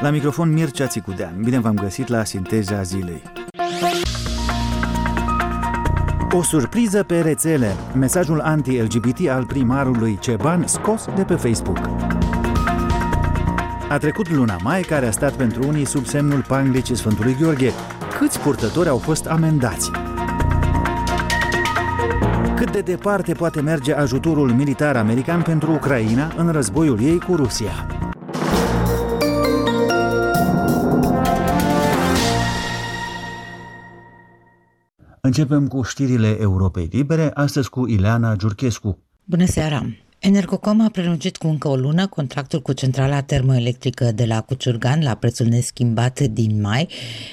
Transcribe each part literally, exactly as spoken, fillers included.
La microfon Mircea Țicudean. Bine v-am găsit la Sinteza Zilei. O surpriză pe rețele. Mesajul anti-L G B T al primarului Ceban scos de pe Facebook. A trecut luna mai, care a stat pentru unii sub semnul panglicii Sfântului Gheorghe. Câți purtători au fost amendați? Cât de departe poate merge ajutorul militar american pentru Ucraina în războiul ei cu Rusia? Începem cu știrile Europei Libere, astăzi cu Ileana Giurchescu. Bună seara! Energocom a prelungit cu încă o lună contractul cu centrala termoelectrică de la Cuciurgan la prețul neschimbat din mai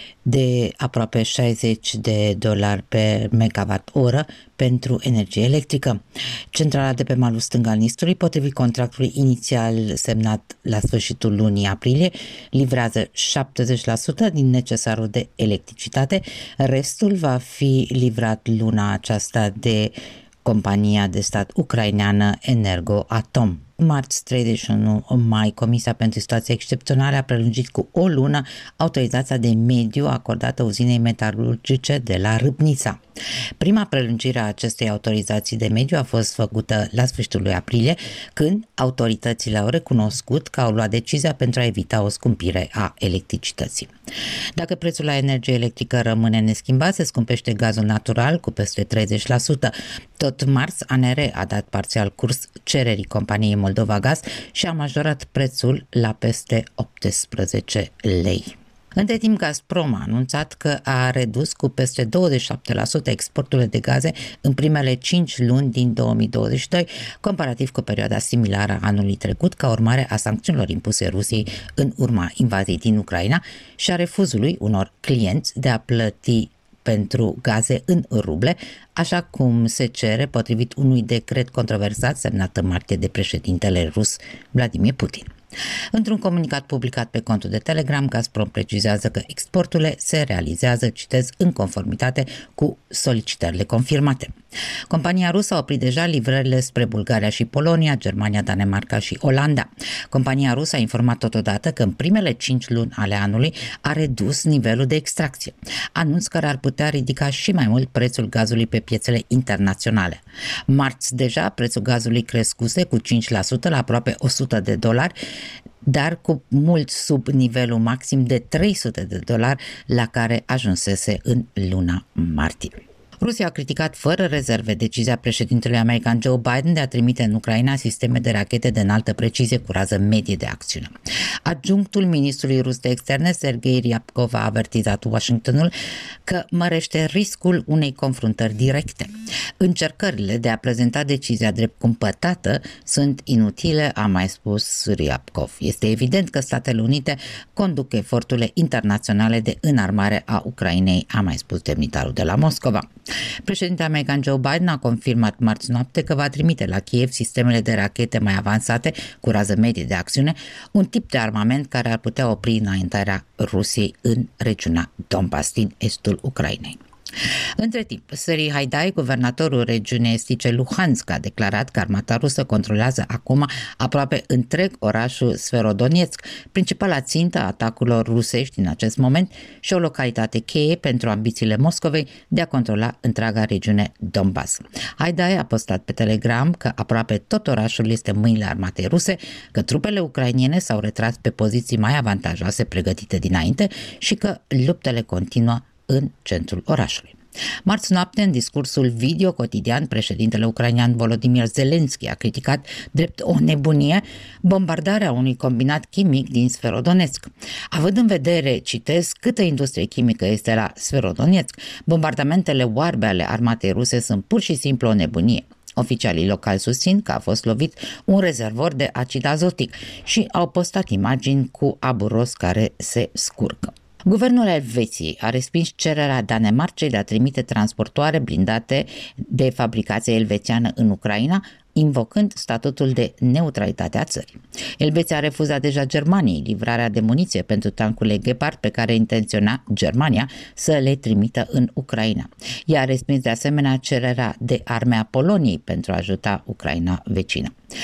de aproape șaizeci de dolari pe megawatt-oră pentru energie electrică. Centrala de pe malul stâng al Nistrului, potrivit contractului inițial semnat la sfârșitul lunii aprilie, livrează șaptezeci la sută din necesarul de electricitate, restul va fi livrat luna aceasta de compania de stat ucraineană Energoatom. Marți treizeci și unu mai, Comisia pentru Situații Excepționale a prelungit cu o lună autorizația de mediu acordată uzinei metalurgice de la Râbnița. Prima prelungire a acestei autorizații de mediu a fost făcută la sfârșitul lui aprilie, când autoritățile au recunoscut că au luat decizia pentru a evita o scumpire a electricității. Dacă prețul la energie electrică rămâne neschimbat, se scumpește gazul natural cu peste treizeci la sută. Tot marți, A N R a dat parțial curs cererii companiei Moldova Gaz și a majorat prețul la peste optsprezece lei. Între timp, Gazprom a anunțat că a redus cu peste douăzeci și șapte la sută exporturile de gaze în primele cinci luni din două mii douăzeci și doi, comparativ cu perioada similară a anului trecut, ca urmare a sancțiunilor impuse Rusiei în urma invaziei din Ucraina și a refuzului unor clienți de a plăti pentru gaze în ruble, așa cum se cere potrivit unui decret controversat semnat în martie de președintele rus Vladimir Putin. Într-un comunicat publicat pe contul de Telegram, Gazprom precizează că exporturile se realizează, citez, în conformitate cu solicitările confirmate. Compania rusă a oprit deja livrările spre Bulgaria și Polonia, Germania, Danemarca și Olanda. Compania rusă a informat totodată că în primele cinci luni ale anului a redus nivelul de extracție, anunț care ar putea ridica și mai mult prețul gazului pe piețele internaționale. Marți deja prețul gazului crescuse cu cinci la sută la aproape o sută de dolari, dar cu mult sub nivelul maxim de trei sute de dolari la care ajunsese în luna martie. Rusia a criticat fără rezerve decizia președintelui american Joe Biden de a trimite în Ucraina sisteme de rachete de înaltă precizie cu rază medie de acțiune. Adjunctul ministrului rus de externe, Sergei Ryabkov, a avertizat Washingtonul că mărește riscul unei confruntări directe. Încercările de a prezenta decizia drept cumpătată sunt inutile, a mai spus Ryabkov. Este evident că Statele Unite conduc eforturile internaționale de înarmare a Ucrainei, a mai spus demnitarul de la Moscova. Președintele american Joe Biden a confirmat marți noapte că va trimite la Kiev sistemele de rachete mai avansate cu rază medie de acțiune, un tip de armament care ar putea opri înaintarea Rusiei în regiunea Donbass din estul Ucrainei. Între timp, Serhiy Haidai, guvernatorul regiunii estice Luhansk, a declarat că armata rusă controlează acum aproape întreg orașul Severodonetsk, principala țintă a atacurilor rusești din acest moment și o localitate cheie pentru ambițiile Moscovei de a controla întreaga regiune Donbass. Haidai a postat pe Telegram că aproape tot orașul este în mâinile armatei ruse, că trupele ucrainene s-au retras pe poziții mai avantajoase pregătite dinainte și că luptele continuă în centrul orașului. Marți noapte, în discursul video cotidian, președintele ucrainean Volodymyr Zelensky a criticat drept o nebunie bombardarea unui combinat chimic din Severodonetsk. Având în vedere, citez, câtă industrie chimică este la Severodonetsk, bombardamentele oarbe ale armatei ruse sunt pur și simplu o nebunie. Oficialii locali susțin că a fost lovit un rezervor de acid azotic și au postat imagini cu aburos care se scurcă. Guvernul Elveției a respins cererea Danemarcei de a trimite transportoare blindate de fabricație elvețiană în Ucraina, invocând statutul de neutralitate a țării. Elveția a refuzat deja Germaniei livrarea de muniție pentru tancurile Gepard pe care intenționa Germania să le trimită în Ucraina. Ea a respins de asemenea cererea de arme a Poloniei pentru a ajuta Ucraina vecină.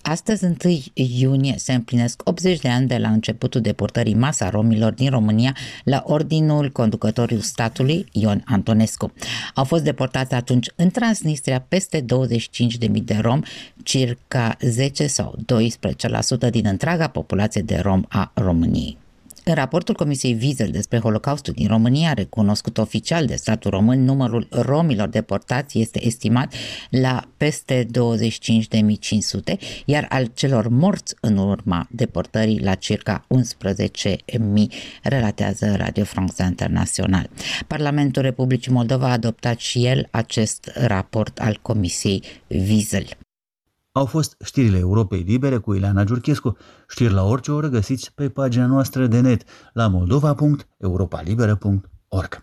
Astăzi, întâi iunie, se împlinesc optzeci de ani de la începutul deportării masa romilor din România la ordinul conducătorului statului, Ion Antonescu. Au fost deportați atunci în Transnistria peste douăzeci și cinci de mii de romi, circa zece sau doisprezece la sută din întreaga populație de rom a României. În raportul Comisiei Wiesel despre Holocaustul din România, recunoscut oficial de statul român, numărul romilor deportați este estimat la peste douăzeci și cinci de mii cinci sute, iar al celor morți în urma deportării la circa unsprezece mii, relatează Radio France International. Parlamentul Republicii Moldova a adoptat și el acest raport al Comisiei Wiesel. Au fost știrile Europei Libere cu Ileana Giurchescu. Știri la orice oră găsiți pe pagina noastră de net la moldova punct europa liberă punct org.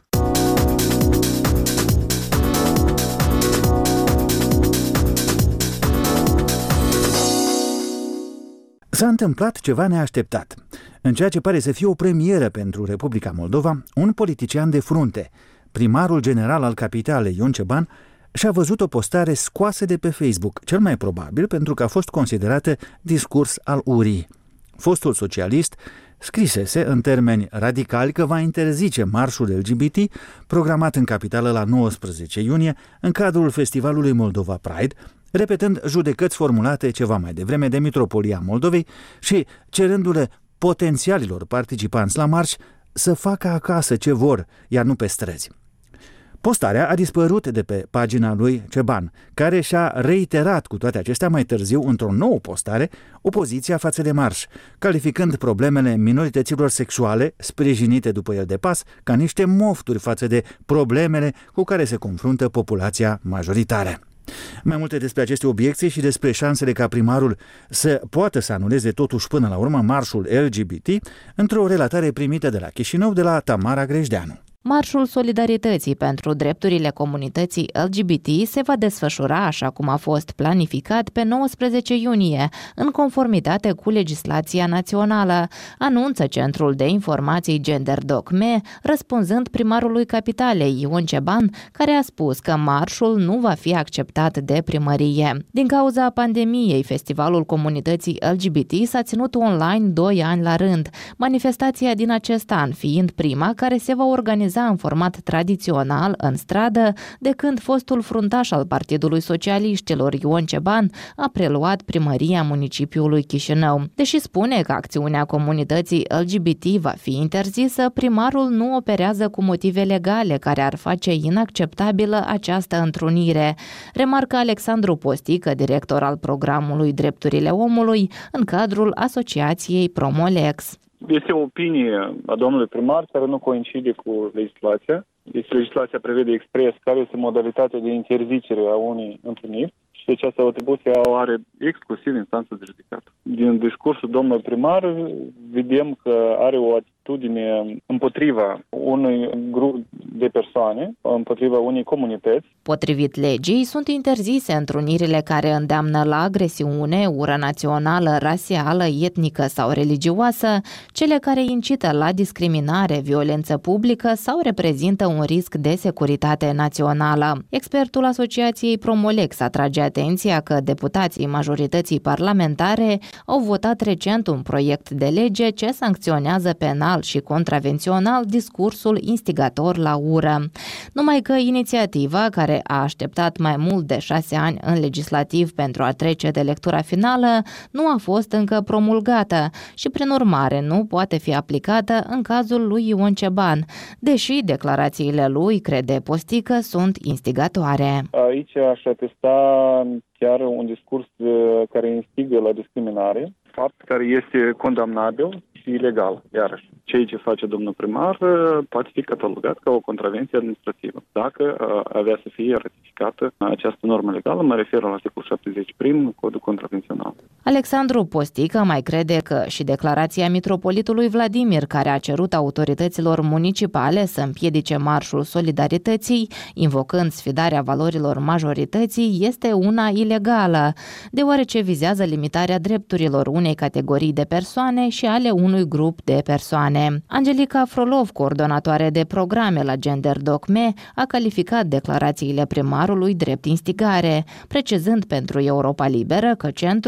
S-a întâmplat ceva neașteptat. În ceea ce pare să fie o premieră pentru Republica Moldova, un politician de frunte, primarul general al capitalei, Ion Ceban, și-a văzut o postare scoasă de pe Facebook, cel mai probabil pentru că a fost considerată discurs al urii. Fostul socialist scrisese în termeni radicali că va interzice marșul L G B T programat în capitală la nouăsprezece iunie în cadrul festivalului Moldova Pride, repetând judecăți formulate ceva mai devreme de Mitropolia Moldovei și cerându-le potențialilor participanți la marș să facă acasă ce vor, iar nu pe străzi. Postarea a dispărut de pe pagina lui Ceban, care și-a reiterat cu toate acestea mai târziu într-o nouă postare opoziția față de marș, calificând problemele minorităților sexuale, sprijinite după el de pas, ca niște mofturi față de problemele cu care se confruntă populația majoritară. Mai multe despre aceste obiecții și despre șansele ca primarul să poată să anuleze totuși până la urmă marșul L G B T într-o relatare primită de la Chișinău de la Tamara Grejdeanu. Marșul Solidarității pentru drepturile comunității L G B T se va desfășura așa cum a fost planificat pe nouăsprezece iunie, în conformitate cu legislația națională, anunță Centrul de Informații GenderDoc-Me, răspunzând primarului capitalei Ion Ceban, care a spus că marșul nu va fi acceptat de primărie. Din cauza pandemiei, festivalul comunității L G B T s-a ținut online doi ani la rând, manifestația din acest an fiind prima care se va organiza în format tradițional, în stradă, de când fostul fruntaș al Partidului Socialiștilor, Ion Ceban, a preluat primăria municipiului Chișinău. Deși spune că acțiunea comunității L G B T va fi interzisă, primarul nu operează cu motive legale care ar face inacceptabilă această întrunire, remarcă Alexandru Postică, director al programului Drepturile Omului, în cadrul asociației Promolex. Este o opinie a domnului primar care nu coincide cu legislația. Deci legislația prevede expres care este modalitatea de interzicere a unei întâlniri și deci această atribuție o are exclusiv instanța de judecată. Din discursul domnului primar vedem că are o atitudine împotriva unui grup de persoane, împotriva unei comunități. Potrivit legii, sunt interzise întrunirile care îndeamnă la agresiune, ură națională, rasială, etnică sau religioasă, cele care incită la discriminare, violență publică sau reprezintă un risc de securitate națională. Expertul asociației Promolex atrage atenția că deputații majorității parlamentare au votat recent un proiect de lege ce sancționează penal și contravențional discursul instigator la ură. Numai că inițiativa, care a așteptat mai mult de șase ani în legislativ pentru a trece de lectura finală, nu a fost încă promulgată și, prin urmare, nu poate fi aplicată în cazul lui Ion Ceban, deși declarațiile lui, crede Postică, sunt instigatoare. Aici aș atesta chiar un discurs care instigă la discriminare, fapt care este condamnabil și ilegal, iarăși. Ceea ce face domnul primar poate fi catalogat ca o contravenție administrativă, dacă avea să fie ratificată această normă legală, mă refer la articolul șaptezeci prim, Codul Contravențional. Alexandru Postică mai crede că și declarația mitropolitului Vladimir, care a cerut autorităților municipale să împiedice marșul Solidarității, invocând sfidarea valorilor majorității, este una ilegală, deoarece vizează limitarea drepturilor unei categorii de persoane și ale unui grup de persoane. Angelica Frolov, coordonatoare de programe la GenderDoc-Me, a calificat declarațiile primarului drept instigare, precizând pentru Europa Liberă că centrul se va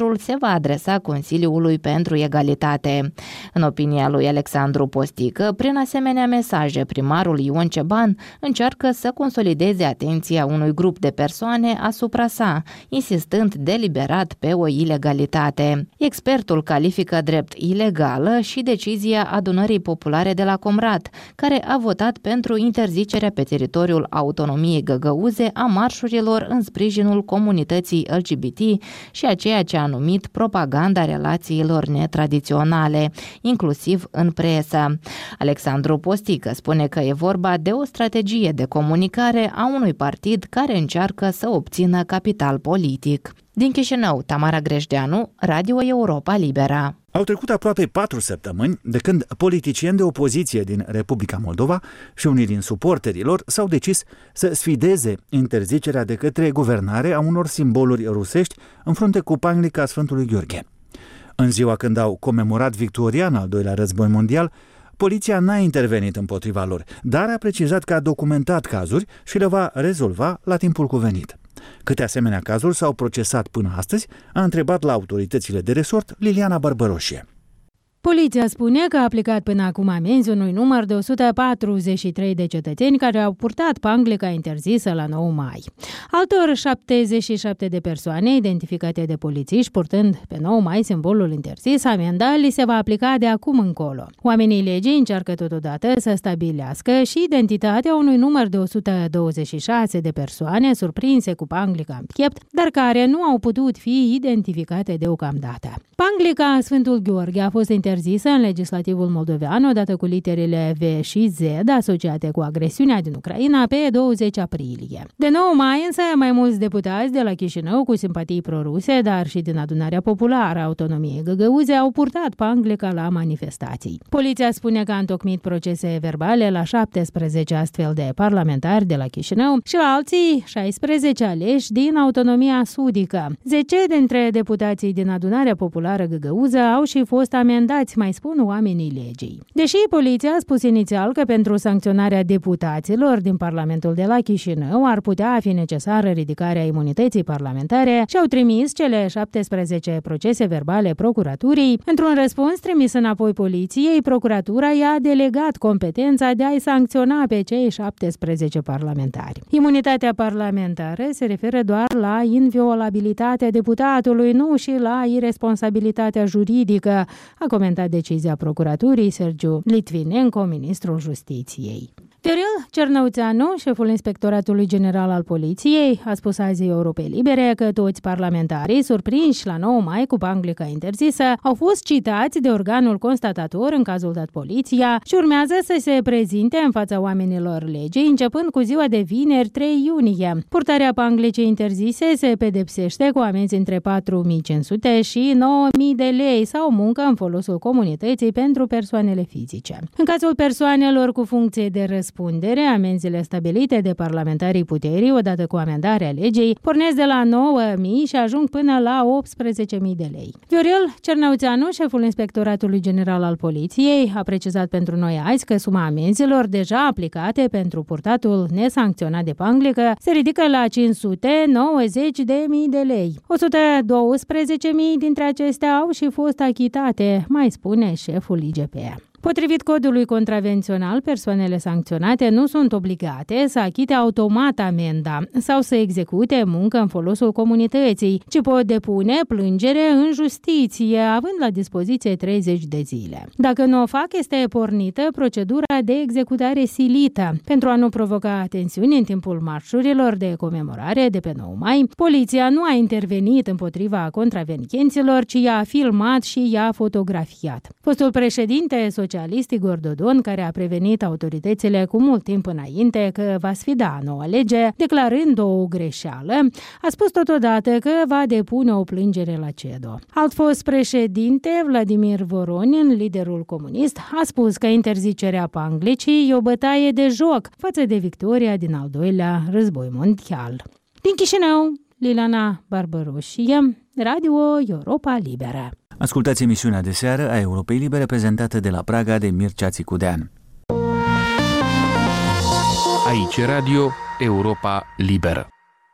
va adresa Consiliului pentru Egalitate. În opinia lui Alexandru Postică, prin asemenea mesaje, primarul Ion Ceban încearcă să consolideze atenția unui grup de persoane asupra sa, insistând deliberat pe o ilegalitate. Expertul califică drept ilegală și decizia Adunării Populare de la Comrat, care a votat pentru interzicerea pe teritoriul autonomiei găgăuze a marșurilor în sprijinul comunității L G B T și a ceea ce a numit propaganda relațiilor netradiționale, inclusiv în presă. Alexandru Postică spune că e vorba de o strategie de comunicare a unui partid care încearcă să obțină capital politic. Din Chișinău, Tamara Grejdeanu, Radio Europa Libera. Au trecut aproape patru săptămâni de când politicieni de opoziție din Republica Moldova și unii din suporterilor s-au decis să sfideze interzicerea de către guvernare a unor simboluri rusești în frunte cu panglica Sfântului Gheorghe. În ziua când au comemorat victorian al doilea război mondial, poliția n-a intervenit împotriva lor, dar a precizat că a documentat cazuri și le va rezolva la timpul cuvenit. Câte asemenea cazuri s-au procesat până astăzi, a întrebat la autoritățile de resort Liliana Barbăroșie. Poliția spune că a aplicat până acum amenzi unui număr de o sută patruzeci și trei de cetățeni care au purtat panglica interzisă la nouă mai. Altor șaptezeci și șapte de persoane identificate de polițiști purtând pe nouă mai simbolul interzis, amenda li se va aplica de acum încolo. Oamenii legii încearcă totodată să stabilească și identitatea unui număr de o sută douăzeci și șase de persoane surprinse cu panglica în piept, dar care nu au putut fi identificate deocamdată. Panglica Sfântul Gheorghe a fost interzisă în legislativul moldovean odată cu literele V și Z asociate cu agresiunea din Ucraina pe douăzeci aprilie. De nouă mai însă, mai mulți deputați de la Chișinău cu simpatii proruse, dar și din Adunarea Populară a Autonomiei Găgăuze au purtat panglica la manifestații. Poliția spune că a întocmit procese verbale la șaptesprezece astfel de parlamentari de la Chișinău și la alții șaisprezece aleși din Autonomia Sudică. zece dintre deputații din Adunarea Populară Găgăuză au și fost amendați, mai spun oamenii legii. Deși poliția a spus inițial că pentru sancționarea deputaților din Parlamentul de la Chișinău ar putea fi necesară ridicarea imunității parlamentare și au trimis cele șaptesprezece procese verbale procuraturii, într-un răspuns trimis înapoi poliției, procuratura i-a delegat competența de a-i sancționa pe cei șaptesprezece parlamentari. Imunitatea parlamentară se referă doar la inviolabilitatea deputatului, nu și la irresponsabilitatea juridică, a comentat decizia procuraturii Sergiu Litvinenko, ministrul Justiției. Viorel Cernăuțeanu, șeful Inspectoratului General al Poliției, a spus azi Europei Libere că toți parlamentarii surprinși la nouă mai cu panglica interzisă au fost citați de organul constatator în cazul dat poliția și urmează să se prezinte în fața oamenilor legii începând cu ziua de vineri trei iunie. Purtarea panglicii interzise se pedepsește cu amenzi între patru mii cinci sute și nouă mii de lei sau muncă în folosul comunității pentru persoanele fizice. În cazul persoanelor cu funcție de răspundere, amenziile stabilite de parlamentarii puterii, odată cu amendarea legii, pornesc de la nouă mii și ajung până la optsprezece mii de lei. Viorel Cernăuțeanu, șeful Inspectoratului General al Poliției, a precizat pentru noi azi că suma amenzilor deja aplicate pentru purtatul nesancționat de panglică se ridică la cinci sute nouăzeci de mii de lei. o sută douăsprezece mii dintre acestea au și fost achitate, mai spune șeful I G P. Potrivit codului contravențional, persoanele sancționate nu sunt obligate să achite automat amenda sau să execute muncă în folosul comunității, ci pot depune plângere în justiție, având la dispoziție treizeci de zile. Dacă nu o fac, este pornită procedura de executare silită. Pentru a nu provoca tensiuni în timpul marșurilor de comemorare de pe nouă mai, poliția nu a intervenit împotriva contravenienților, ci i-a filmat și i-a fotografiat. Fostul președinte socialist Igor Dodon, care a prevenit autoritățile cu mult timp înainte că va sfida noua lege, declarând o greșeală, a spus totodată că va depune o plângere la C E D O. Alt fost președinte, Vladimir Voronin, liderul comunist, a spus că interzicerea panglicii e o bătaie de joc față de victoria din al doilea război mondial. Din Chișinău, Liliana Barbăroșie, Radio Europa Liberă. Ascultați emisiunea de seară a Europei Libere prezentată de la Praga de Mircea Țicudean. Aici Radio Europa Liberă.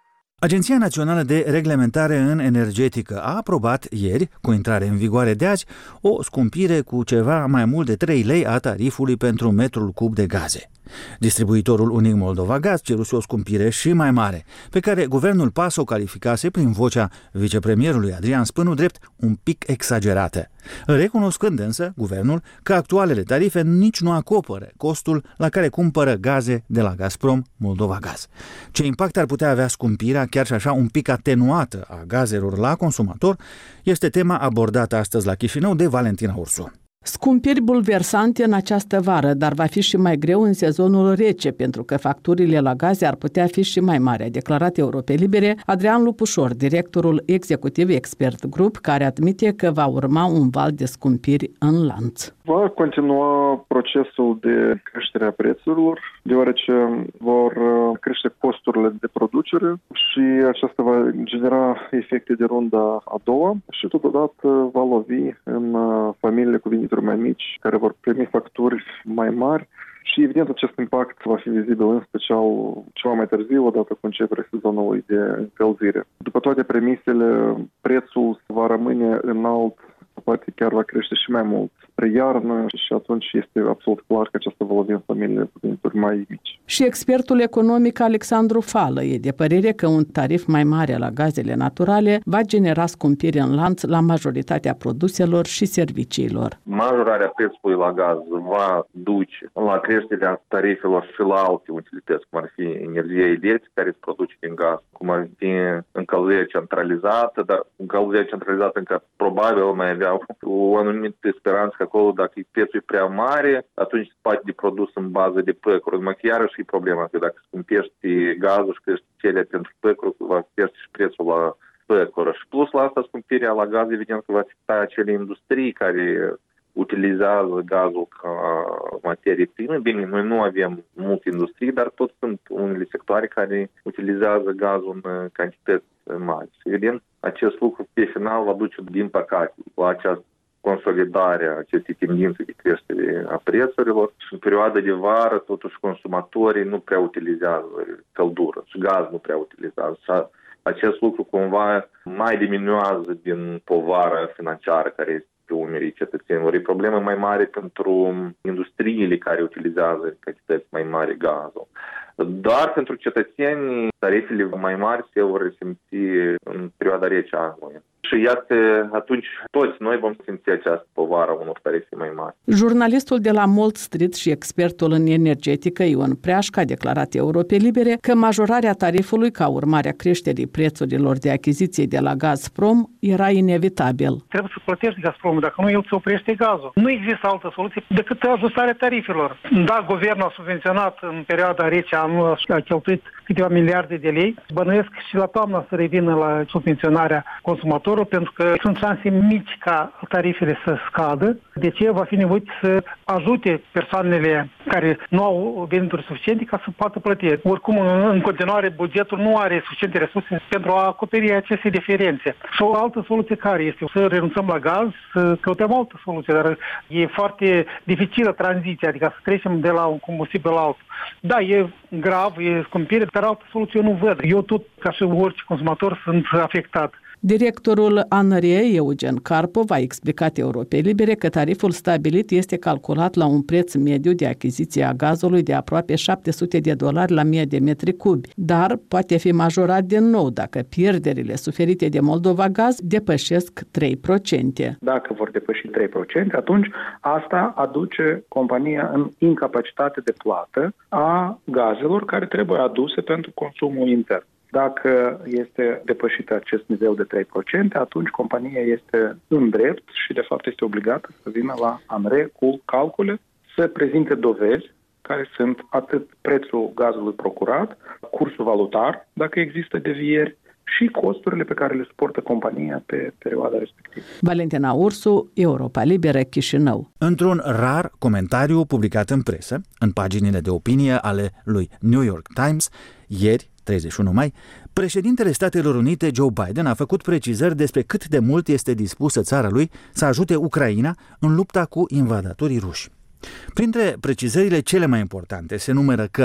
Agenția Națională de Reglementare în Energetică a aprobat ieri, cu intrare în vigoare de azi, o scumpire cu ceva mai mult de trei lei a tarifului pentru metrul cub de gaze. Distribuitorul unic Moldova Gaz ceruse o scumpire și mai mare, pe care guvernul P A S o calificase prin vocea vicepremierului Adrian Spânu drept un pic exagerată, recunoscând însă guvernul că actualele tarife nici nu acoperă costul la care cumpără gaze de la Gazprom Moldova Gaz. Ce impact ar putea avea scumpirea, chiar și așa un pic atenuată, a gazelor la consumator, este tema abordată astăzi la Chișinău de Valentina Ursu. Scumpiri bulversante în această vară, dar va fi și mai greu în sezonul rece, pentru că facturile la gaze ar putea fi și mai mari, a declarat Europei Libere Adrian Lupușor, directorul executiv Expert Group, care admite că va urma un val de scumpiri în lanț. Va continua procesul de creștere a prețurilor, deoarece vor crește costurile de producere și aceasta va genera efecte de runda a doua și totodată va lovi în familiile cu venituri mai mici, care vor primi facturi mai mari și evident acest impact va fi vizibil în special ceva mai târziu, odată cu începerea sezonului de încălzire. După toate premisele, prețul va rămâne înalt, poate chiar va crește și mai mult spre iarnă și atunci este absolut clar că aceasta va lovi în familiile cu venituri mai mici. Și expertul economic Alexandru Fală e de părere că un tarif mai mare la gazele naturale va genera scumpiri în lanț la majoritatea produselor și serviciilor. Majorarea prețului la gaz va duce la creșterea tarifelor și la alte utilități, cum ar fi energia electrică care se produce din gaz, cum ar fi încălzire centralizată, dar încălzire centralizată încă probabil mai avea o anumită speranță că acolo, dacă prețul e prea mare, atunci se poate de produs în bază de păcuri. Numai că iarăși e problema, că dacă scumpești gazul și crești cele pentru păcuri, va crește și prețul la păcură. Și plus la asta, scumpirea la gaz, evident că va afecta acele industrii care utilizează gazul ca materie primă. Bine, noi nu avem multe industrii, dar tot sunt unele sectoare care utilizează gazul în cantități mari. Și evident, acest lucru pe final va duce, din păcate, la această consolidare a acestei tendințe de creștere a prețurilor și în perioada de vară, totuși, consumatorii nu prea utilizează căldură și gaz nu prea utilizează. Și acest lucru cumva mai diminuează din povara financiară care este pe umerii cetățenilor. E problemă mai mare pentru industriile care utilizează cantități mai mari gazul. Doar pentru cetățeni, tarifele mai mari se vor resimți în perioada rece a anului. Și iată, atunci toți noi vom simți această povară unor tarife mai mari. Jurnalistul de la Malt Street și expertul în energetică Ion Preașca a declarat Europei Libere că majorarea tarifului ca urmare a creșterii prețurilor de achiziție de la Gazprom era inevitabil. Trebuie să plătești Gazpromul, dacă nu el îți oprește gazul. Nu există altă soluție decât ajustarea tarifelor. Da, guvernul a subvenționat în perioada rece anul și a cheltuit câteva miliarde de lei. Bănuiesc și la toamnă să revină la subvenționarea consumatorului, pentru că sunt șanse mici ca tarifele să scadă. De ce va fi nevoit să ajute persoanele care nu au venituri suficiente ca să poată plăti. Oricum, în continuare, bugetul nu are suficiente resurse pentru a acoperi aceste diferențe. Și o altă soluție care este? Să renunțăm la gaz, să căutăm altă soluție, dar e foarte dificilă tranziția, adică să trecem de la un combustibil la altul. Da, e grav, e scumpire, dar altă soluție eu nu văd. Eu tot, ca și orice consumator, sunt afectat. Directorul A N R E, Eugen Carpov, a explicat Europei Libere că tariful stabilit este calculat la un preț mediu de achiziție a gazului de aproape șapte sute de dolari la mie de metri cubi, dar poate fi majorat din nou dacă pierderile suferite de Moldova Gaz depășesc trei la sută. Dacă vor depăși trei la sută, atunci asta aduce compania în incapacitate de plată a gazelor care trebuie aduse pentru consumul intern. Dacă este depășit acest nivel de trei la sută, atunci compania este în drept și de fapt este obligată să vină la A N R E cu calcule, să prezinte dovezi care sunt atât prețul gazului procurat, cursul valutar, dacă există devieri, și costurile pe care le suportă compania pe perioada respectivă. Valentina Ursu, Europa Liberă, Chișinău. Într-un rar comentariu publicat în presă, în paginile de opinie ale lui New York Times, ieri, treizeci și unu mai, președintele Statelor Unite Joe Biden a făcut precizări despre cât de mult este dispusă țara lui să ajute Ucraina în lupta cu invadatorii ruși. Printre precizările cele mai importante se numără că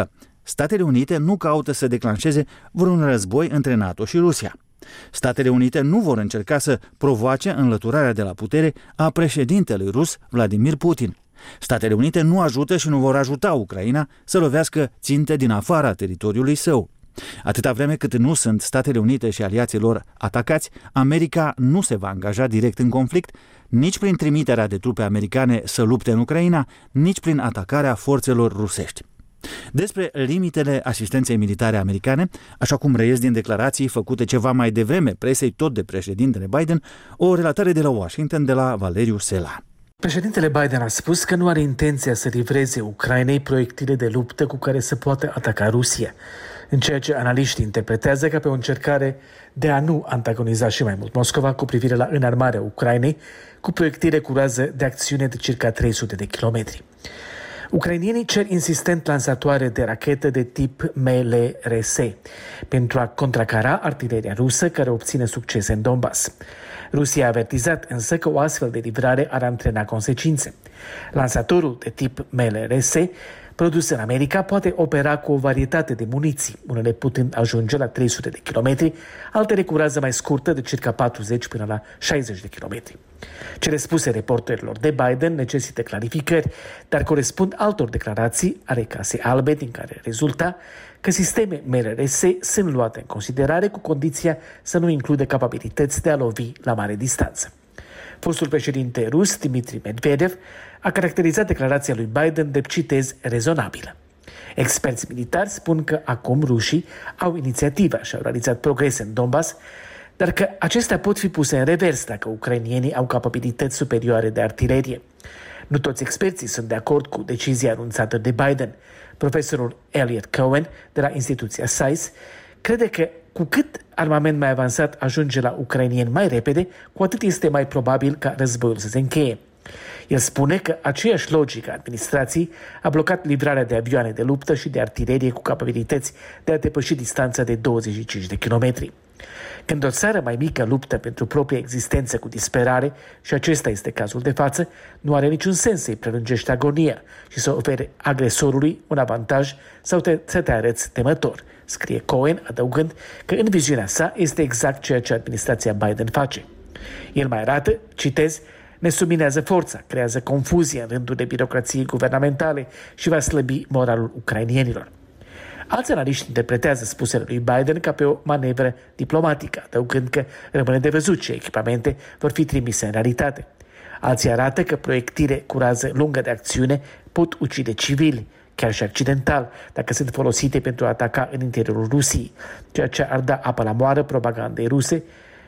Statele Unite nu caută să declanșeze vreun război între NATO și Rusia. Statele Unite nu vor încerca să provoace înlăturarea de la putere a președintelui rus Vladimir Putin. Statele Unite nu ajută și nu vor ajuta Ucraina să lovească ținte din afara teritoriului său. Atâta vreme cât nu sunt Statele Unite și aliații lor atacați, America nu se va angaja direct în conflict, nici prin trimiterea de trupe americane să lupte în Ucraina, nici prin atacarea forțelor rusești. Despre limitele asistenței militare americane, așa cum reies din declarații făcute ceva mai devreme presei tot de președintele Biden, o relatare de la Washington de la Valeriu Sela. Președintele Biden a spus că nu are intenția să livreze Ucrainei proiectile de luptă cu care să poată ataca Rusia, în ceea ce analiștii interpretează ca pe o încercare de a nu antagoniza și mai mult Moscova cu privire la înarmarea Ucrainei cu proiectile cu rază de acțiune de circa trei sute de kilometri. Ucrainienii cer insistent lansatoare de rachete de tip M L R S pentru a contracara artileria rusă care obține succese în Donbass. Rusia a avertizat însă că o astfel de livrare ar antrena consecințe. Lansatorul de tip M L R S produs în America poate opera cu o varietate de muniții, unele putând ajunge la trei sute de kilometri, altele cu rază mai scurtă de circa patruzeci până la șaizeci de kilometri. Cele spuse reporterilor de Biden necesită clarificări, dar corespund altor declarații ale Casei Albe, din care rezulta că sisteme M L R S sunt luate în considerare cu condiția să nu include capabilități de a lovi la mare distanță. Fostul președinte rus, Dmitry Medvedev, a caracterizat declarația lui Biden de, citez, rezonabilă. Experți militari spun că acum rușii au inițiativa și au realizat progrese în Donbass, dar că acestea pot fi puse în revers dacă ucrainienii au capabilități superioare de artilerie. Nu toți experții sunt de acord cu decizia anunțată de Biden. Profesorul Elliot Cohen, de la instituția S A I S, crede că cu cât armament mai avansat ajunge la ucrainieni mai repede, cu atât este mai probabil ca războiul să se încheie. El spune că aceeași logică a administrației a blocat livrarea de avioane de luptă și de artilerie cu capabilități de a depăși distanța de douăzeci și cinci de kilometri. Când o țară mai mică luptă pentru propria existență cu disperare, și acesta este cazul de față, nu are niciun sens să-i prelungești agonia și să ofere agresorului un avantaj sau te, să te arăți temător, scrie Cohen, adăugând că în viziunea sa este exact ceea ce administrația Biden face. El mai arată, citez, ne subminează forța, creează confuzie în rândurile birocrației guvernamentale și va slăbi moralul ucrainienilor. Alți analiști interpretează spusele lui Biden ca pe o manevră diplomatică, adăugând că rămâne de văzut ce echipamente vor fi trimise în realitate. Alții arată că proiectile cu rază lungă de acțiune pot ucide civili, chiar și accidental, dacă sunt folosite pentru a ataca în interiorul Rusiei, ceea ce ar da apă la moară propagandei ruse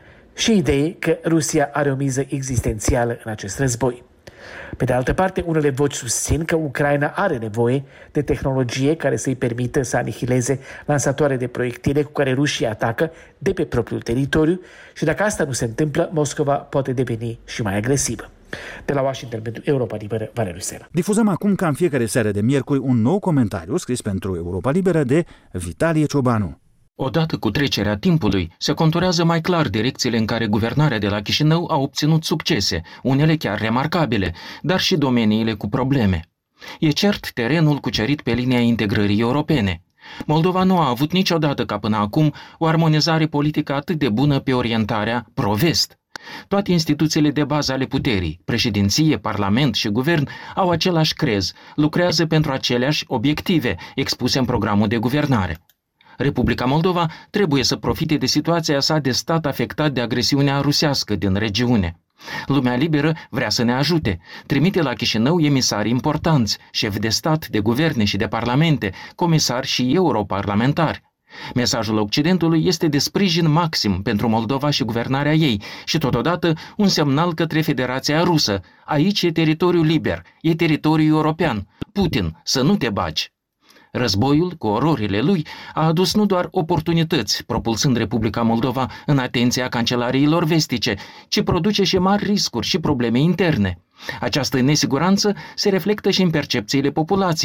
și idee că Rusia are o miză existențială în acest război. Pe de altă parte, unele voci susțin că Ucraina are nevoie de tehnologie care să-i permită să anihileze lansatoare de proiectile cu care rușii atacă de pe propriul teritoriu și dacă asta nu se întâmplă, Moscova poate deveni și mai agresivă. De la Washington pentru Europa Liberă, Valeriu Sela. Difuzăm acum ca în fiecare seară de miercuri un nou comentariu scris pentru Europa Liberă de Vitalie Ciobanu. Odată cu trecerea timpului, se conturează mai clar direcțiile în care guvernarea de la Chișinău a obținut succese, unele chiar remarcabile, dar și domeniile cu probleme. E cert terenul cucerit pe linia integrării europene. Moldova nu a avut niciodată ca până acum o armonizare politică atât de bună pe orientarea pro-vest. Toate instituțiile de bază ale puterii, președinție, parlament și guvern, au același crez, lucrează pentru aceleași obiective expuse în programul de guvernare. Republica Moldova trebuie să profite de situația sa de stat afectat de agresiunea rusească din regiune. Lumea liberă vrea să ne ajute, trimite la Chișinău emisari importanți, șefi de stat, de guverne și de parlamente, comisari și europarlamentari. Mesajul Occidentului este de sprijin maxim pentru Moldova și guvernarea ei și totodată un semnal către Federația Rusă. Aici e teritoriul liber, e teritoriul european. Putin, să nu te bagi! Războiul, cu ororile lui, a adus nu doar oportunități, propulsând Republica Moldova în atenția cancelariilor vestice, ci produce și mari riscuri și probleme interne. Această nesiguranță se reflectă și în percepțiile populației.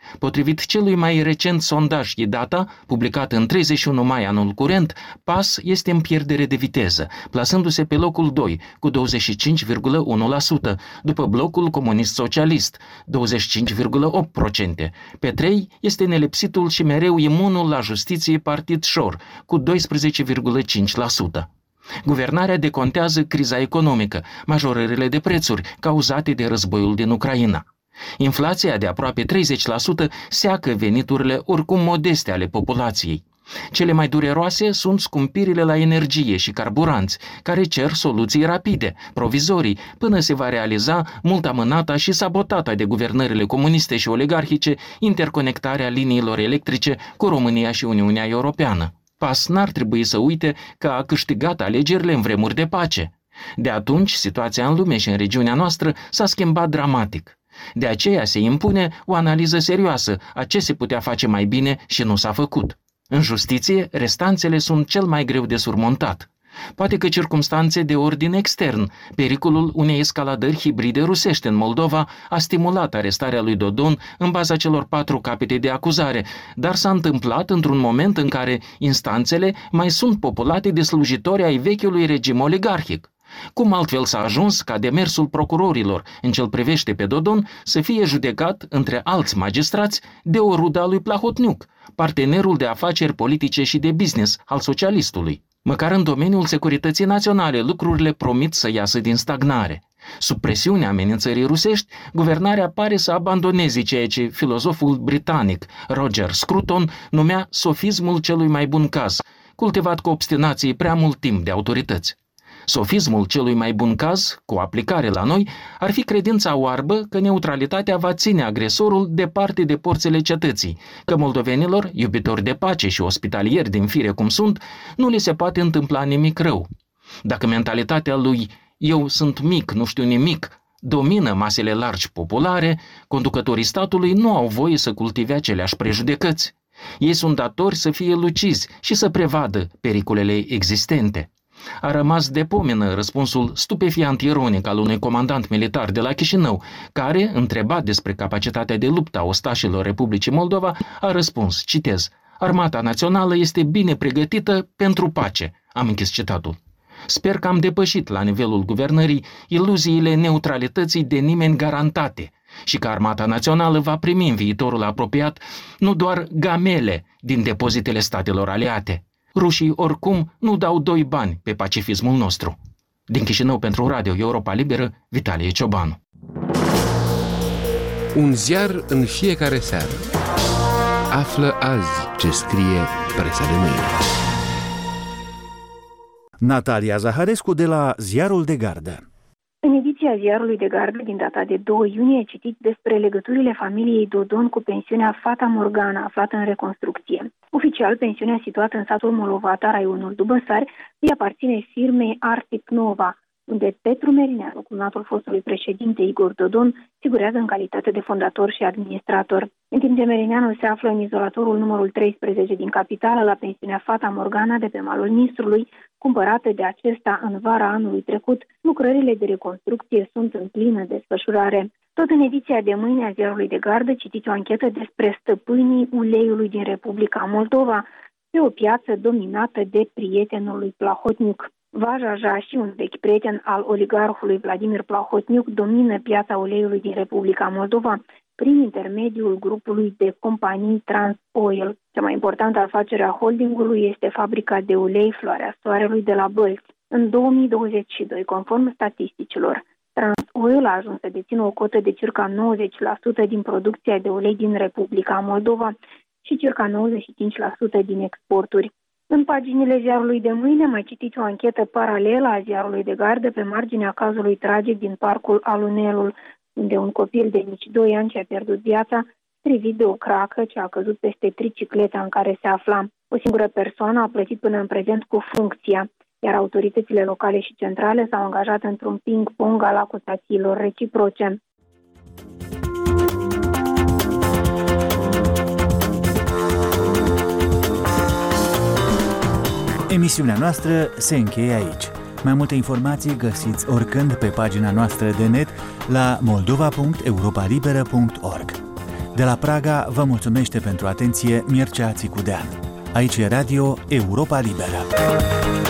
Potrivit celui mai recent sondaj Idata, publicat în treizeci și unu mai anul curent, P A S este în pierdere de viteză, plasându-se pe locul doi cu douăzeci și cinci virgulă unu la sută, după blocul comunist-socialist, douăzeci și cinci virgulă opt la sută. Pe trei este nelepsitul și mereu imunul la justiție Partid Șor, cu doisprezece virgulă cinci la sută. Guvernarea decontează criza economică, majorările de prețuri cauzate de războiul din Ucraina. Inflația de aproape treizeci la sută seacă veniturile oricum modeste ale populației. Cele mai dureroase sunt scumpirile la energie și carburanți, care cer soluții rapide, provizorii, până se va realiza mult amânata și sabotata de guvernările comuniste și oligarhice interconectarea liniilor electrice cu România și Uniunea Europeană. P A S n-ar trebui să uite că a câștigat alegerile în vremuri de pace. De atunci, situația în lume și în regiunea noastră s-a schimbat dramatic. De aceea se impune o analiză serioasă a ce se putea face mai bine și nu s-a făcut. În justiție, restanțele sunt cel mai greu de surmontat. Poate că circumstanțe de ordin extern, pericolul unei escaladări hibride rusești în Moldova a stimulat arestarea lui Dodon în baza celor patru capete de acuzare, dar s-a întâmplat într-un moment în care instanțele mai sunt populate de slujitori ai vechiului regim oligarhic. Cum altfel s-a ajuns ca demersul procurorilor în ce-l privește pe Dodon să fie judecat între alți magistrați de o rudă a lui Plahotniuc, partenerul de afaceri politice și de business al socialistului? Măcar în domeniul securității naționale lucrurile promit să iasă din stagnare. Sub presiunea amenințării rusești, guvernarea pare să abandoneze ceea ce filozoful britanic Roger Scruton numea sofismul celui mai bun caz, cultivat cu obstinație prea mult timp de autorități. Sofismul celui mai bun caz, cu aplicare la noi, ar fi credința oarbă că neutralitatea va ține agresorul departe de porțile cetății, că moldovenilor, iubitori de pace și ospitalieri din fire cum sunt, nu li se poate întâmpla nimic rău. Dacă mentalitatea lui "eu sunt mic, nu știu nimic" domină masele largi populare, conducătorii statului nu au voie să cultive aceleași prejudecăți. Ei sunt datori să fie lucizi și să prevadă pericolele existente. A rămas de pomenă răspunsul stupefiant ironic al unui comandant militar de la Chișinău, care, întrebat despre capacitatea de luptă a ostașilor Republicii Moldova, a răspuns, citez, "Armata națională este bine pregătită pentru pace." Am închis citatul. Sper că am depășit la nivelul guvernării iluziile neutralității de nimeni garantate și că Armata Națională va primi în viitorul apropiat nu doar gamele din depozitele statelor aliate. Rușii oricum nu dau doi bani pe pacifismul nostru. Din Chișinău pentru Radio Europa Liberă, Vitalie Ciobanu. Un ziar în fiecare seară. Află azi ce scrie presa de mâine. Natalia Zaharescu de la Ziarul de Gardă. În ediția Ziarului de Gardă din data de doi iunie citiți despre legăturile familiei Dodon cu pensiunea Fata Morgana, aflată în reconstrucție. Oficial, pensiunea situată în satul Molovata, raionul Dubăsari, îi aparține firmei Arctic Nova, unde Petru Merineanu, cumnatul fostului președinte Igor Dodon, figurează în calitate de fondator și administrator. În timp ce Merineanu se află în izolatorul numărul treisprezece din capitală, la pensiunea Fata Morgana de pe malul Nistrului, cumpărată de acesta în vara anului trecut, lucrările de reconstrucție sunt în plină desfășurare. Tot în ediția de mâine a Ziarului de Gardă citiți o anchetă despre stăpânii uleiului din Republica Moldova, pe o piață dominată de prietenul lui Plahotniuc. Vaja Jași, un vechi prieten al oligarhului Vladimir Plahotniuc, domină piața uleiului din Republica Moldova prin intermediul grupului de companii Transoil. Cea mai importantă afacere a holdingului este fabrica de ulei Floarea Soarelui de la Bălți. În două mii douăzeci și doi, conform statisticilor, Transoil a ajuns să dețină o cotă de circa nouăzeci la sută din producția de ulei din Republica Moldova și circa nouăzeci și cinci la sută din exporturi. În paginile Ziarului de mâine mai citiți o anchetă paralelă a Ziarului de Gardă pe marginea cazului tragic din parcul Alunelul, unde un copil de nici doi ani și-a pierdut viața, privit de o cracă ce a căzut peste tricicleta în care se afla. O singură persoană a plătit până în prezent cu funcția, iar autoritățile locale și centrale s-au angajat într-un ping-pong al acuzațiilor reciproce. Emisiunea noastră se încheie aici. Mai multe informații găsiți oricând pe pagina noastră de net la moldova punct europa liberă punct org. De la Praga vă mulțumește pentru atenție Mircea Țicudean. Aici e Radio Europa Liberă.